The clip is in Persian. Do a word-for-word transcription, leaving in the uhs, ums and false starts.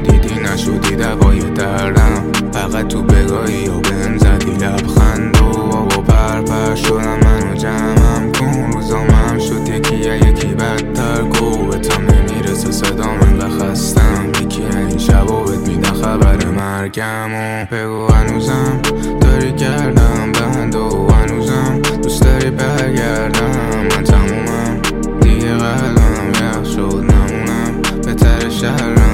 دیدی نشدی دوای دردم، فقط تو بگاهی و بهم زدی لبخند و بابا پرپر شدم منو جمعم کن. روزام هم شد یکی یا یکی بدتر، گوبتم نمیرسه صدام انقدر خستم، یکی این شب و بهت میدن خبر مرگم و بگو هنوزم داری کردم بند و هنوزم دوست داری برگردم. من تمومم دیگه قلبم یخ شد نمونم بهتر شهرم